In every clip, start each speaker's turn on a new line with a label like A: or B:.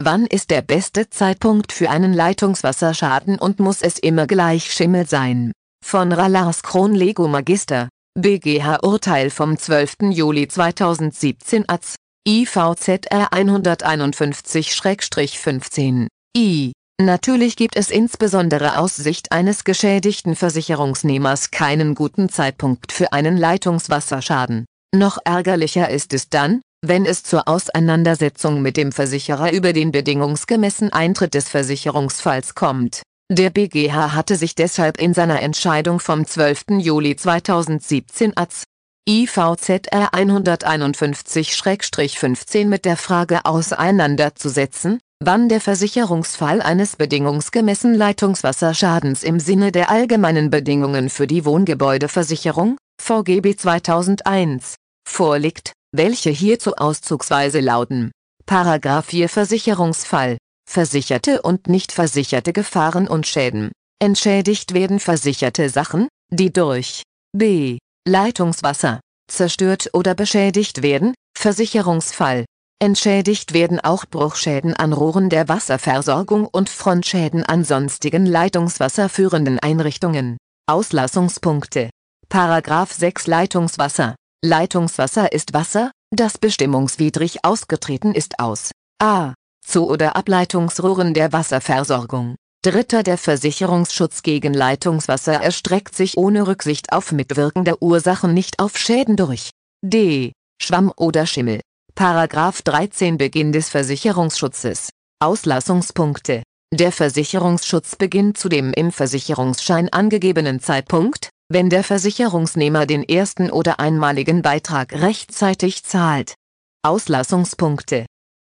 A: Wann ist der beste Zeitpunkt für einen Leitungswasserschaden und muss es immer gleich Schimmel sein? Von Lars Krohn, Lego Magister, BGH-Urteil vom 12. Juli 2017 AZ, IVZR 151/15 I. Natürlich gibt es insbesondere aus Sicht eines geschädigten Versicherungsnehmers keinen guten Zeitpunkt für einen Leitungswasserschaden. Noch ärgerlicher ist es dann, wenn es zur Auseinandersetzung mit dem Versicherer über den bedingungsgemäßen Eintritt des Versicherungsfalls kommt. Der BGH hatte sich deshalb in seiner Entscheidung vom 12. Juli 2017 AZ, IVZR 151/15 mit der Frage auseinanderzusetzen, wann der Versicherungsfall eines bedingungsgemäßen Leitungswasserschadens im Sinne der allgemeinen Bedingungen für die Wohngebäudeversicherung, VGB 2001, vorliegt, welche hierzu auszugsweise lauten: § 4 Versicherungsfall. Versicherte und nicht versicherte Gefahren und Schäden. Entschädigt werden versicherte Sachen, die durch b. Leitungswasser zerstört oder beschädigt werden, Versicherungsfall. Entschädigt werden auch Bruchschäden an Rohren der Wasserversorgung und Frontschäden an sonstigen leitungswasserführenden Einrichtungen. Auslassungspunkte. § 6 Leitungswasser. Leitungswasser ist Wasser, das bestimmungswidrig ausgetreten ist aus a. Zu- oder Ableitungsrohren der Wasserversorgung. Der Versicherungsschutz gegen Leitungswasser erstreckt sich ohne Rücksicht auf mitwirkende Ursachen nicht auf Schäden durch d. Schwamm oder Schimmel. § 13 Beginn des Versicherungsschutzes. Auslassungspunkte. Der Versicherungsschutz beginnt zu dem im Versicherungsschein angegebenen Zeitpunkt, wenn der Versicherungsnehmer den ersten oder einmaligen Beitrag rechtzeitig zahlt. Auslassungspunkte.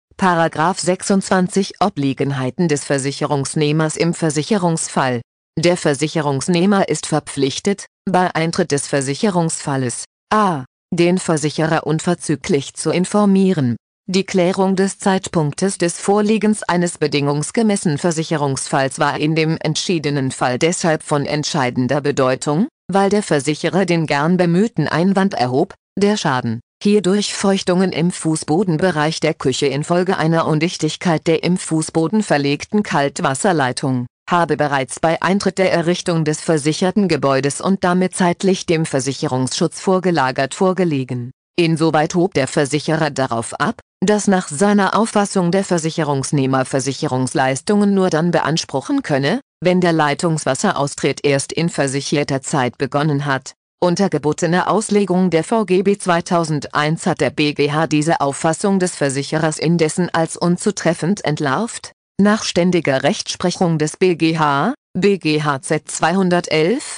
A: § 26 Obliegenheiten des Versicherungsnehmers im Versicherungsfall. Der Versicherungsnehmer ist verpflichtet, bei Eintritt des Versicherungsfalles a. den Versicherer unverzüglich zu informieren. Die Klärung des Zeitpunktes des Vorliegens eines bedingungsgemäßen Versicherungsfalls war in dem entschiedenen Fall deshalb von entscheidender Bedeutung, weil der Versicherer den gern bemühten Einwand erhob, der Schaden, hier durch Feuchtungen im Fußbodenbereich der Küche infolge einer Undichtigkeit der im Fußboden verlegten Kaltwasserleitung, habe bereits bei Eintritt der Errichtung des versicherten Gebäudes und damit zeitlich dem Versicherungsschutz vorgelagert vorgelegen. Insoweit hob der Versicherer darauf ab, dass nach seiner Auffassung der Versicherungsnehmer Versicherungsleistungen nur dann beanspruchen könne, wenn der Leitungswasseraustritt erst in versicherter Zeit begonnen hat. Unter gebotener Auslegung der VGB 2001 hat der BGH diese Auffassung des Versicherers indessen als unzutreffend entlarvt. Nach ständiger Rechtsprechung des BGH, BGHZ 211,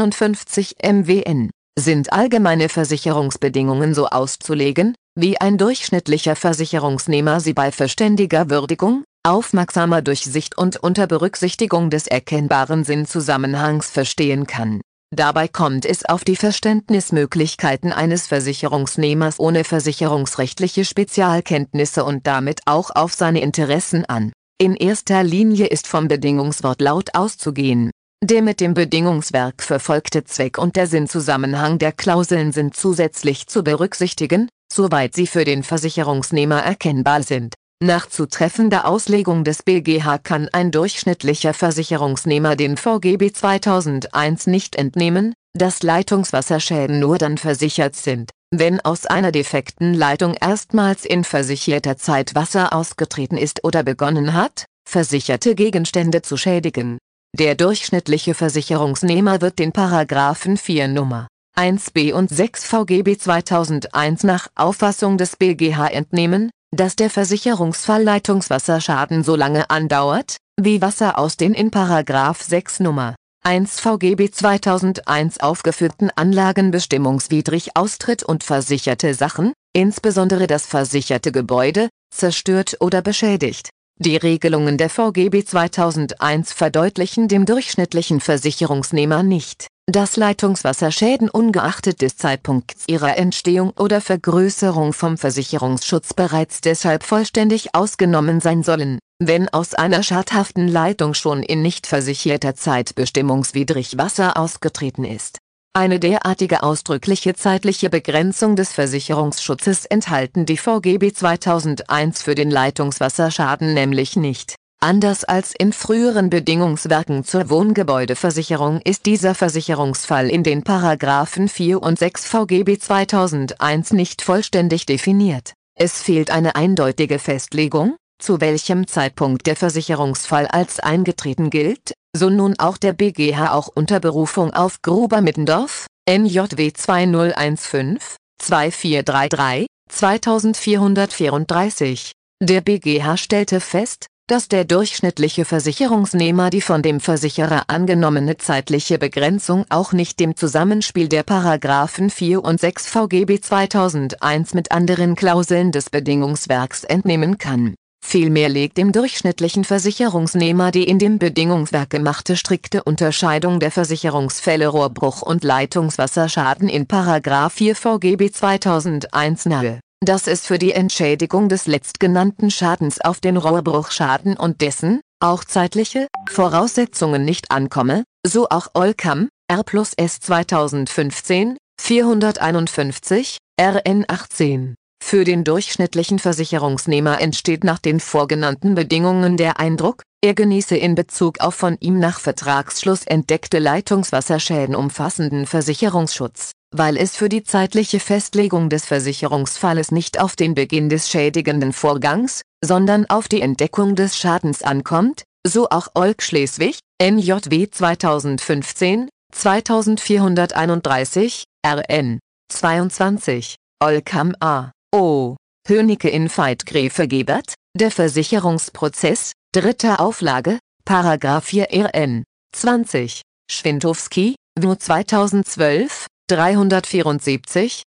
A: 51 MWN, sind allgemeine Versicherungsbedingungen so auszulegen, wie ein durchschnittlicher Versicherungsnehmer sie bei verständiger Würdigung, aufmerksamer Durchsicht und unter Berücksichtigung des erkennbaren Sinnzusammenhangs verstehen kann. Dabei kommt es auf die Verständnismöglichkeiten eines Versicherungsnehmers ohne versicherungsrechtliche Spezialkenntnisse und damit auch auf seine Interessen an. In erster Linie ist vom Bedingungswortlaut auszugehen. Der mit dem Bedingungswerk verfolgte Zweck und der Sinnzusammenhang der Klauseln sind zusätzlich zu berücksichtigen, soweit sie für den Versicherungsnehmer erkennbar sind. Nach zutreffender Auslegung des BGH kann ein durchschnittlicher Versicherungsnehmer den VGB 2001 nicht entnehmen, dass Leitungswasserschäden nur dann versichert sind, wenn aus einer defekten Leitung erstmals in versicherter Zeit Wasser ausgetreten ist oder begonnen hat, versicherte Gegenstände zu schädigen. Der durchschnittliche Versicherungsnehmer wird den Paragraphen 4 Nr. 1b und 6 VGB 2001 nach Auffassung des BGH entnehmen, dass der Versicherungsfall Leitungswasserschaden so lange andauert, wie Wasser aus den in § 6 Nr. 1 VGB 2001 aufgeführten Anlagen bestimmungswidrig austritt und versicherte Sachen, insbesondere das versicherte Gebäude, zerstört oder beschädigt. Die Regelungen der VGB 2001 verdeutlichen dem durchschnittlichen Versicherungsnehmer nicht, dass Leitungswasserschäden ungeachtet des Zeitpunkts ihrer Entstehung oder Vergrößerung vom Versicherungsschutz bereits deshalb vollständig ausgenommen sein sollen, wenn aus einer schadhaften Leitung schon in nicht versicherter Zeit bestimmungswidrig Wasser ausgetreten ist. Eine derartige ausdrückliche zeitliche Begrenzung des Versicherungsschutzes enthalten die VGB 2001 für den Leitungswasserschaden nämlich nicht. Anders als in früheren Bedingungswerken zur Wohngebäudeversicherung ist dieser Versicherungsfall in den Paragraphen 4 und 6 VGB 2001 nicht vollständig definiert. Es fehlt eine eindeutige Festlegung, zu welchem Zeitpunkt der Versicherungsfall als eingetreten gilt, so nun auch der BGH auch unter Berufung auf Gruber-Middendorf, NJW 2015-2433, 2434. Der BGH stellte fest, dass der durchschnittliche Versicherungsnehmer die von dem Versicherer angenommene zeitliche Begrenzung auch nicht dem Zusammenspiel der Paragraphen 4 und 6 VGB 2001 mit anderen Klauseln des Bedingungswerks entnehmen kann. Vielmehr legt dem durchschnittlichen Versicherungsnehmer die in dem Bedingungswerk gemachte strikte Unterscheidung der Versicherungsfälle Rohrbruch und Leitungswasserschaden in Paragraph 4 VGB 2001 nahe, dass es für die Entschädigung des letztgenannten Schadens auf den Rohrbruchschaden und dessen, auch zeitliche, Voraussetzungen nicht ankomme, so auch Ollkamp, R+S 2015, 451, RN 18. Für den durchschnittlichen Versicherungsnehmer entsteht nach den vorgenannten Bedingungen der Eindruck, er genieße in Bezug auf von ihm nach Vertragsschluss entdeckte Leitungswasserschäden umfassenden Versicherungsschutz, weil es für die zeitliche Festlegung des Versicherungsfalles nicht auf den Beginn des schädigenden Vorgangs, sondern auf die Entdeckung des Schadens ankommt, so auch Olk Schleswig, NJW 2015, 2431, RN 22, Ollkamp A. O. Hönicke in Veit-Gräfe-Gebert, der Versicherungsprozess, 3. Auflage, Paragraph 4 RN 20, Schwintowski, WU 2012, 374,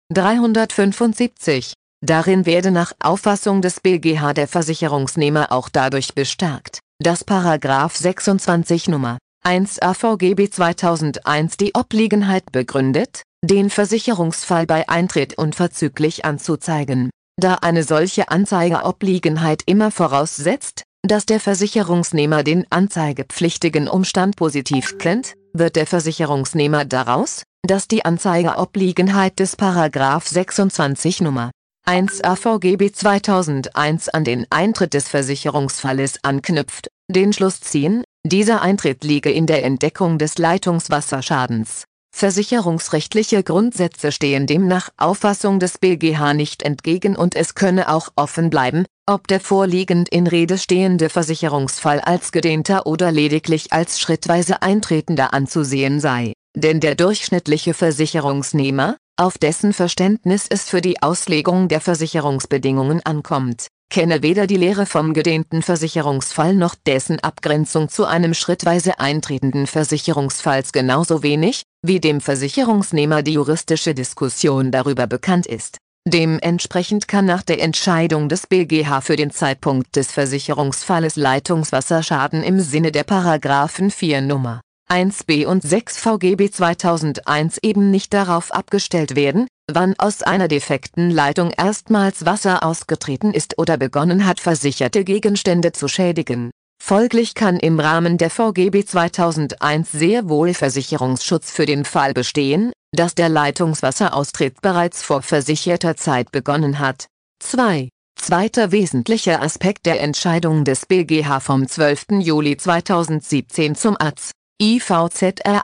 A: 375. Darin werde nach Auffassung des BGH der Versicherungsnehmer auch dadurch bestärkt, dass Paragraph 26 Nummer 1 AVGB 2001 die Obliegenheit begründet, den Versicherungsfall bei Eintritt unverzüglich anzuzeigen. Da eine solche Anzeigeobliegenheit immer voraussetzt, dass der Versicherungsnehmer den anzeigepflichtigen Umstand positiv kennt, wird der Versicherungsnehmer daraus, dass die Anzeigeobliegenheit des Paragraph 26 Nummer 1 AVGB 2001 an den Eintritt des Versicherungsfalles anknüpft, den Schluss ziehen, dieser Eintritt liege in der Entdeckung des Leitungswasserschadens. Versicherungsrechtliche Grundsätze stehen dem nach Auffassung des BGH nicht entgegen und es könne auch offen bleiben, ob der vorliegend in Rede stehende Versicherungsfall als gedehnter oder lediglich als schrittweise eintretender anzusehen sei, denn der durchschnittliche Versicherungsnehmer, auf dessen Verständnis es für die Auslegung der Versicherungsbedingungen ankommt, kenne weder die Lehre vom gedehnten Versicherungsfall noch dessen Abgrenzung zu einem schrittweise eintretenden Versicherungsfalls genauso wenig, wie dem Versicherungsnehmer die juristische Diskussion darüber bekannt ist. Dementsprechend kann nach der Entscheidung des BGH für den Zeitpunkt des Versicherungsfalles Leitungswasserschaden im Sinne der Paragraphen 4 Nummer 1b und 6 VGB 2001 eben nicht darauf abgestellt werden, wann aus einer defekten Leitung erstmals Wasser ausgetreten ist oder begonnen hat, versicherte Gegenstände zu schädigen. Folglich kann im Rahmen der VGB 2001 sehr wohl Versicherungsschutz für den Fall bestehen, dass der Leitungswasseraustritt bereits vor versicherter Zeit begonnen hat. Zweiter wesentlicher Aspekt der Entscheidung des BGH vom 12. Juli 2017 zum AZ IVZR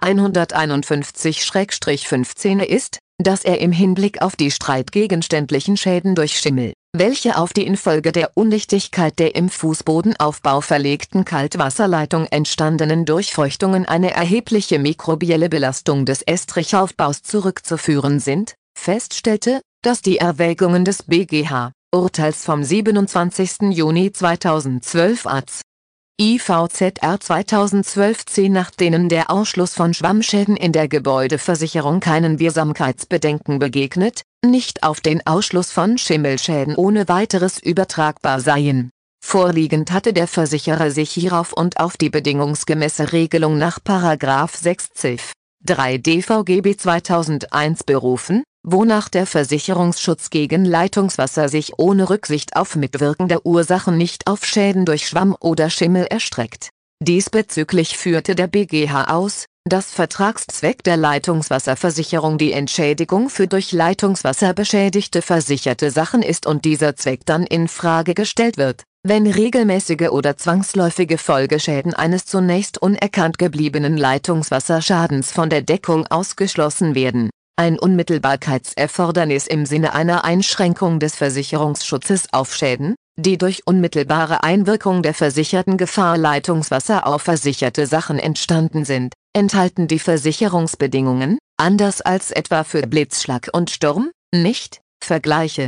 A: 151-15 ist, dass er im Hinblick auf die streitgegenständlichen Schäden durch Schimmel, welche auf die infolge der Undichtigkeit der im Fußbodenaufbau verlegten Kaltwasserleitung entstandenen Durchfeuchtungen eine erhebliche mikrobielle Belastung des Estrichaufbaus zurückzuführen sind, feststellte, dass die Erwägungen des BGH, Urteils vom 27. Juni 2012 AZ IVZR 2012-10, nach denen der Ausschluss von Schwammschäden in der Gebäudeversicherung keinen Wirksamkeitsbedenken begegnet, nicht auf den Ausschluss von Schimmelschäden ohne weiteres übertragbar seien. Vorliegend hatte der Versicherer sich hierauf und auf die bedingungsgemäße Regelung nach § 60 3 DVGB 2001 berufen, wonach der Versicherungsschutz gegen Leitungswasser sich ohne Rücksicht auf mitwirkende Ursachen nicht auf Schäden durch Schwamm oder Schimmel erstreckt. Diesbezüglich führte der BGH aus, dass Vertragszweck der Leitungswasserversicherung die Entschädigung für durch Leitungswasser beschädigte versicherte Sachen ist und dieser Zweck dann in Frage gestellt wird, wenn regelmäßige oder zwangsläufige Folgeschäden eines zunächst unerkannt gebliebenen Leitungswasserschadens von der Deckung ausgeschlossen werden. Ein Unmittelbarkeitserfordernis im Sinne einer Einschränkung des Versicherungsschutzes auf Schäden, die durch unmittelbare Einwirkung der versicherten Gefahr Leitungswasser auf versicherte Sachen entstanden sind, enthalten die Versicherungsbedingungen, anders als etwa für Blitzschlag und Sturm, nicht. Vergleiche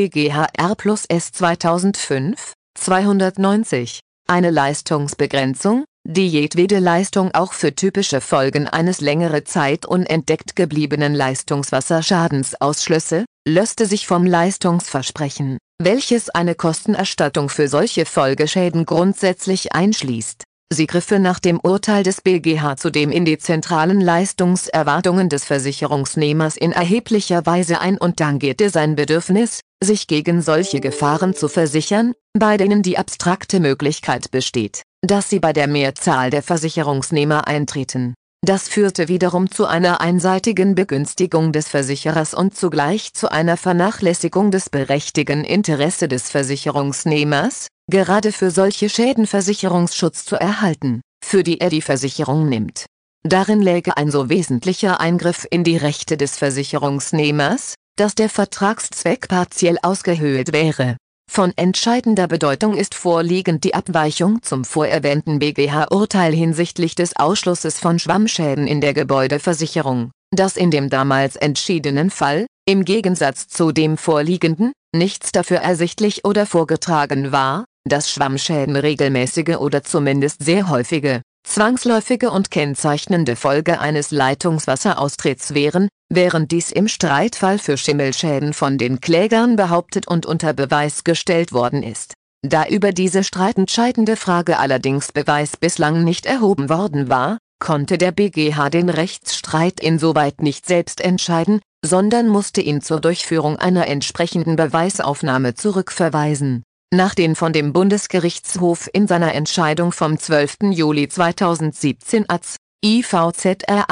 A: BGHR+S 2005, 290, eine Leistungsbegrenzung, die jedwede Leistung auch für typische Folgen eines längere Zeit unentdeckt gebliebenen Leistungswasserschadens ausschlösse, löste sich vom Leistungsversprechen, welches eine Kostenerstattung für solche Folgeschäden grundsätzlich einschließt. Sie griffe nach dem Urteil des BGH zudem in die zentralen Leistungserwartungen des Versicherungsnehmers in erheblicher Weise ein und tangierte sein Bedürfnis, sich gegen solche Gefahren zu versichern, bei denen die abstrakte Möglichkeit besteht, dass sie bei der Mehrzahl der Versicherungsnehmer eintreten. Das führte wiederum zu einer einseitigen Begünstigung des Versicherers und zugleich zu einer Vernachlässigung des berechtigten Interesses des Versicherungsnehmers, gerade für solche Schäden Versicherungsschutz zu erhalten, für die er die Versicherung nimmt. Darin läge ein so wesentlicher Eingriff in die Rechte des Versicherungsnehmers, dass der Vertragszweck partiell ausgehöhlt wäre. Von entscheidender Bedeutung ist vorliegend die Abweichung zum vorerwähnten BGH-Urteil hinsichtlich des Ausschlusses von Schwammschäden in der Gebäudeversicherung, das in dem damals entschiedenen Fall, im Gegensatz zu dem vorliegenden, nichts dafür ersichtlich oder vorgetragen war, dass Schwammschäden regelmäßige oder zumindest sehr häufige, zwangsläufige und kennzeichnende Folge eines Leitungswasseraustritts wären, während dies im Streitfall für Schimmelschäden von den Klägern behauptet und unter Beweis gestellt worden ist. Da über diese streitentscheidende Frage allerdings Beweis bislang nicht erhoben worden war, konnte der BGH den Rechtsstreit insoweit nicht selbst entscheiden, sondern musste ihn zur Durchführung einer entsprechenden Beweisaufnahme zurückverweisen. Nach den von dem Bundesgerichtshof in seiner Entscheidung vom 12. Juli 2017 AZ, IVZR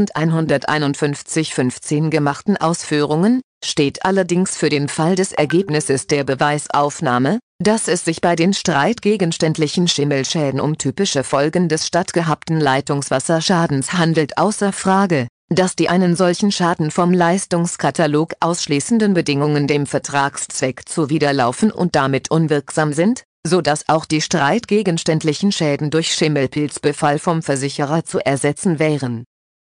A: 1151-15 gemachten Ausführungen, steht allerdings für den Fall des Ergebnisses der Beweisaufnahme, dass es sich bei den streitgegenständlichen Schimmelschäden um typische Folgen des stattgehabten Leitungswasserschadens handelt, außer Frage, dass die einen solchen Schaden vom Leistungskatalog ausschließenden Bedingungen dem Vertragszweck zuwiderlaufen und damit unwirksam sind, so dass auch die streitgegenständlichen Schäden durch Schimmelpilzbefall vom Versicherer zu ersetzen wären.